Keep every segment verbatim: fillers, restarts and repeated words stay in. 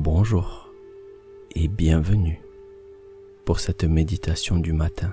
Bonjour et bienvenue pour cette méditation du matin.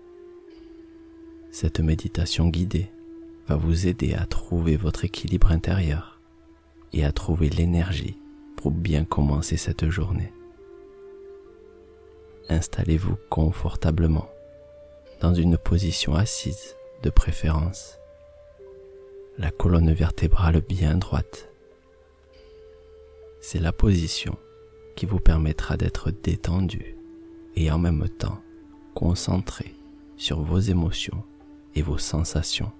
Cette méditation guidée va vous aider à trouver votre équilibre intérieur et à trouver l'énergie pour bien commencer cette journée. Installez-vous confortablement dans une position assise de préférence, la colonne vertébrale bien droite. C'est la position qui vous permettra d'être détendu et en même temps concentré sur vos émotions et vos sensations.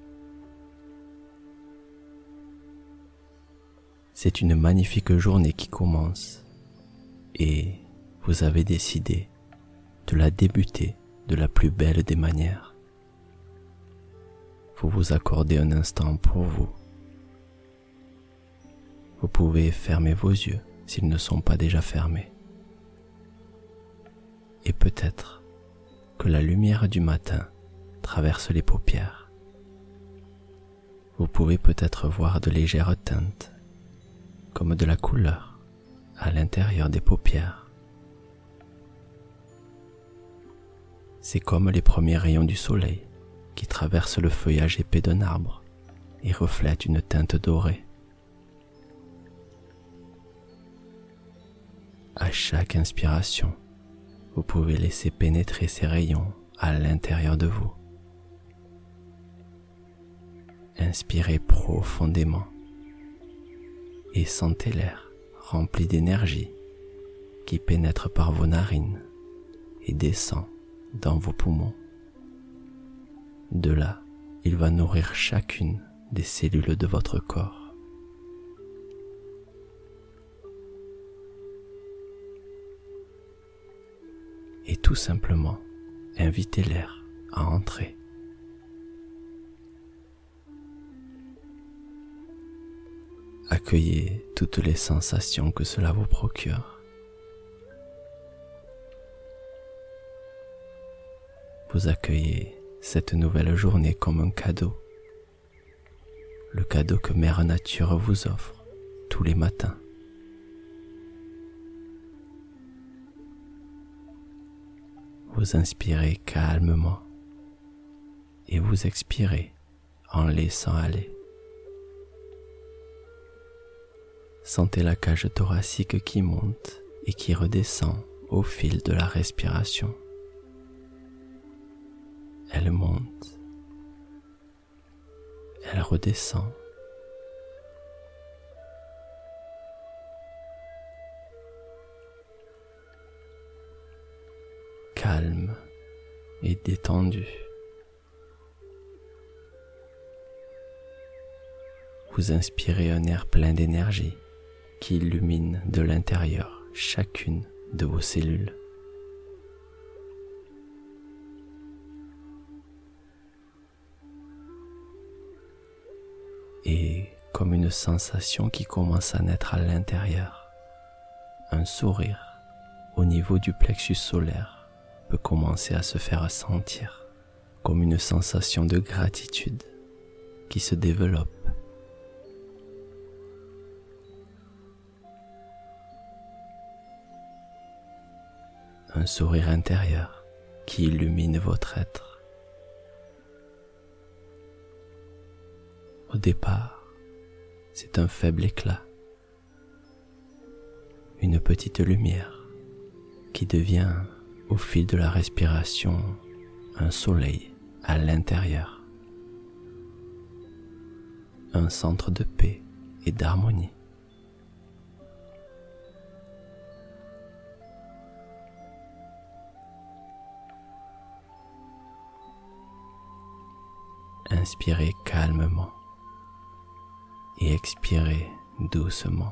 C'est une magnifique journée qui commence et vous avez décidé de la débuter de la plus belle des manières. Vous vous accordez un instant pour vous. Vous pouvez fermer vos yeux s'ils ne sont pas déjà fermés. Et peut-être que la lumière du matin traverse les paupières. Vous pouvez peut-être voir de légères teintes, comme de la couleur, à l'intérieur des paupières. C'est comme les premiers rayons du soleil qui traversent le feuillage épais d'un arbre et reflètent une teinte dorée. À chaque inspiration, vous pouvez laisser pénétrer ces rayons à l'intérieur de vous. Inspirez profondément et sentez l'air rempli d'énergie qui pénètre par vos narines et descend dans vos poumons. De là, il va nourrir chacune des cellules de votre corps. Et tout simplement, invitez l'air à entrer. Accueillez toutes les sensations que cela vous procure. Vous accueillez cette nouvelle journée comme un cadeau. Le cadeau que Mère Nature vous offre tous les matins. Vous inspirez calmement et vous expirez en laissant aller. Sentez la cage thoracique qui monte et qui redescend au fil de la respiration. Elle monte, elle redescend. Calme et détendu. Vous inspirez un air plein d'énergie qui illumine de l'intérieur chacune de vos cellules. Et comme une sensation qui commence à naître à l'intérieur, un sourire au niveau du plexus solaire peut commencer à se faire sentir comme une sensation de gratitude qui se développe. Un sourire intérieur qui illumine votre être. Au départ, c'est un faible éclat, une petite lumière qui devient, au fil de la respiration, un soleil à l'intérieur, un centre de paix et d'harmonie. Inspirez calmement et expirez doucement.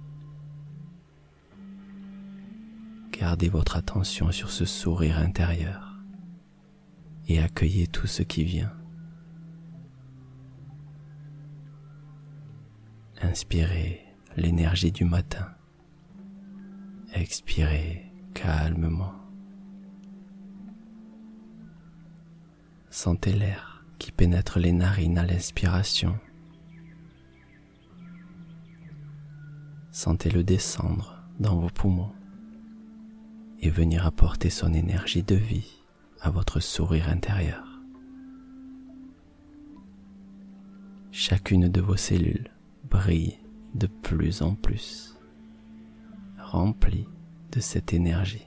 Gardez votre attention sur ce sourire intérieur et accueillez tout ce qui vient. Inspirez l'énergie du matin. Expirez calmement. Sentez l'air qui pénètre les narines à l'inspiration. Sentez-le descendre dans vos poumons et venir apporter son énergie de vie à votre sourire intérieur. Chacune de vos cellules brille de plus en plus, remplie de cette énergie.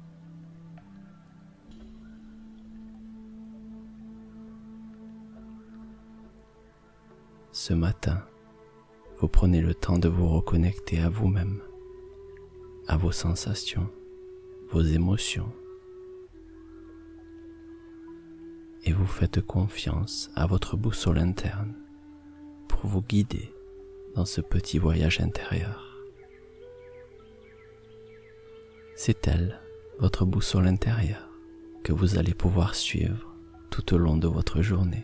Ce matin, vous prenez le temps de vous reconnecter à vous-même, à vos sensations, vos émotions, et vous faites confiance à votre boussole interne pour vous guider dans ce petit voyage intérieur. C'est elle, votre boussole intérieure, que vous allez pouvoir suivre tout au long de votre journée,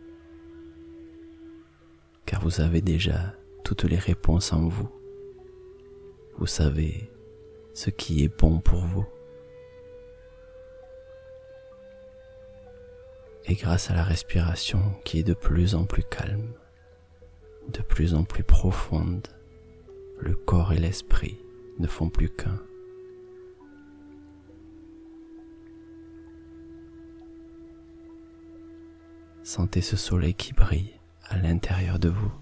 car vous avez déjà toutes les réponses en vous. Vous savez ce qui est bon pour vous. Et grâce à la respiration qui est de plus en plus calme, de plus en plus profonde, le corps et l'esprit ne font plus qu'un. Sentez ce soleil qui brille à l'intérieur de vous,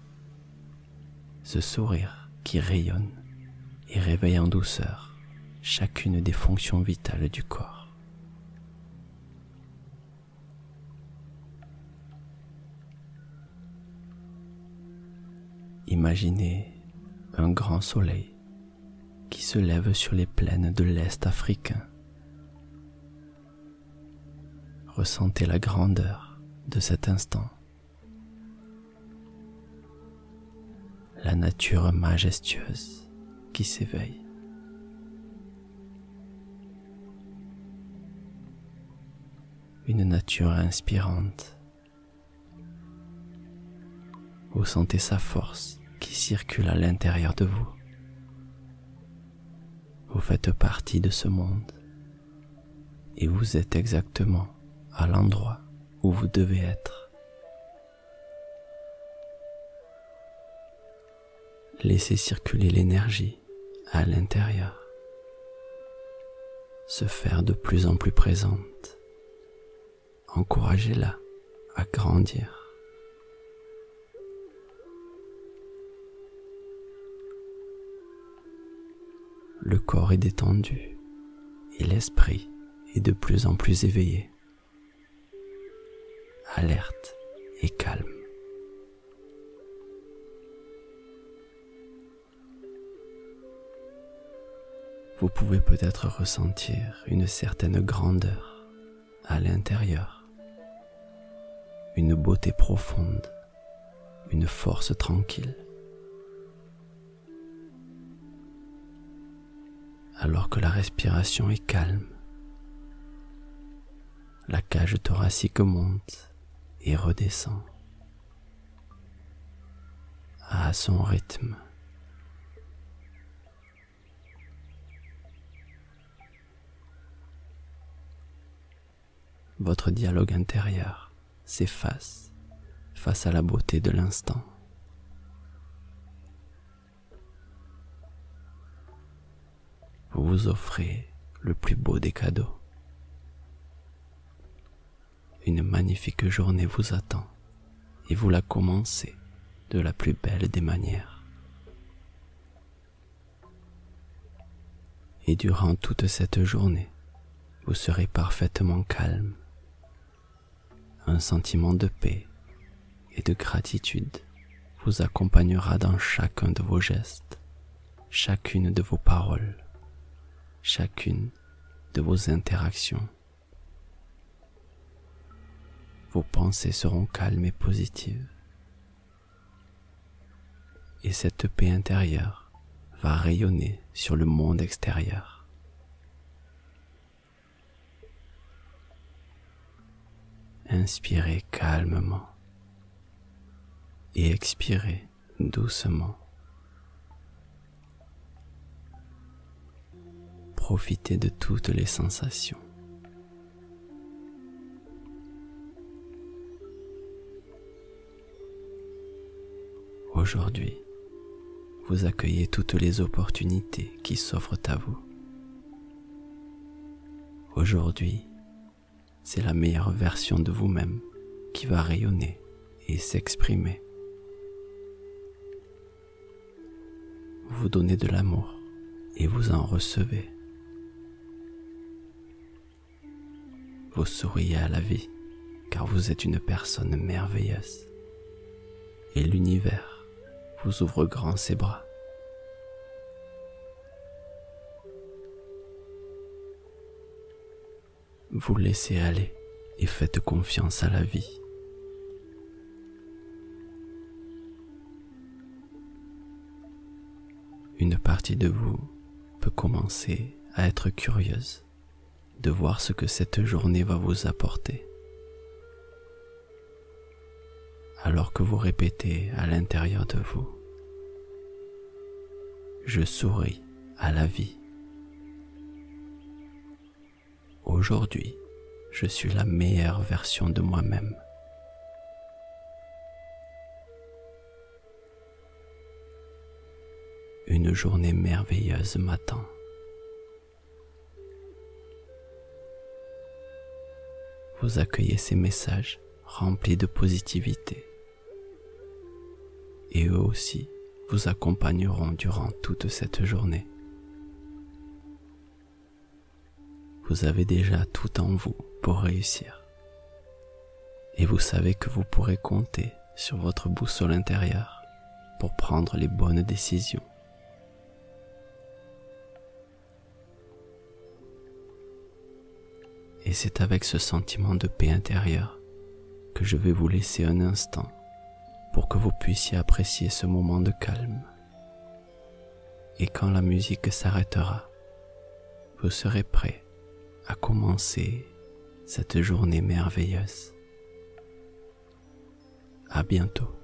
ce sourire qui rayonne et réveille en douceur chacune des fonctions vitales du corps. Imaginez un grand soleil qui se lève sur les plaines de l'Est africain. Ressentez la grandeur de cet instant. La nature majestueuse qui s'éveille. Une nature inspirante. Vous sentez sa force qui circule à l'intérieur de vous. Vous faites partie de ce monde et vous êtes exactement à l'endroit où vous devez être. Laissez circuler l'énergie à l'intérieur, se faire de plus en plus présente. Encouragez-la à grandir. Le corps est détendu et l'esprit est de plus en plus éveillé, alerte et calme. Vous pouvez peut-être ressentir une certaine grandeur à l'intérieur, une beauté profonde, une force tranquille. Alors que la respiration est calme, la cage thoracique monte et redescend à son rythme. Votre dialogue intérieur s'efface face à la beauté de l'instant. Vous vous offrez le plus beau des cadeaux. Une magnifique journée vous attend et vous la commencez de la plus belle des manières. Et durant toute cette journée, vous serez parfaitement calme. Un sentiment de paix et de gratitude vous accompagnera dans chacun de vos gestes, chacune de vos paroles, chacune de vos interactions. Vos pensées seront calmes et positives. Et cette paix intérieure va rayonner sur le monde extérieur. Inspirez calmement et expirez doucement. Profitez de toutes les sensations. Aujourd'hui, vous accueillez toutes les opportunités qui s'offrent à vous. Aujourd'hui, c'est la meilleure version de vous-même qui va rayonner et s'exprimer. Vous donnez de l'amour et vous en recevez. Vous souriez à la vie car vous êtes une personne merveilleuse et l'univers vous ouvre grand ses bras. Vous laissez aller et faites confiance à la vie. Une partie de vous peut commencer à être curieuse de voir ce que cette journée va vous apporter. Alors que vous répétez à l'intérieur de vous, je souris à la vie. Aujourd'hui, je suis la meilleure version de moi-même. Une journée merveilleuse m'attend. Vous accueillez ces messages remplis de positivité. Et eux aussi vous accompagneront durant toute cette journée. Vous avez déjà tout en vous pour réussir. Et vous savez que vous pourrez compter sur votre boussole intérieure pour prendre les bonnes décisions. Et c'est avec ce sentiment de paix intérieure que je vais vous laisser un instant pour que vous puissiez apprécier ce moment de calme. Et quand la musique s'arrêtera, vous serez prêt à commencer cette journée merveilleuse. À bientôt.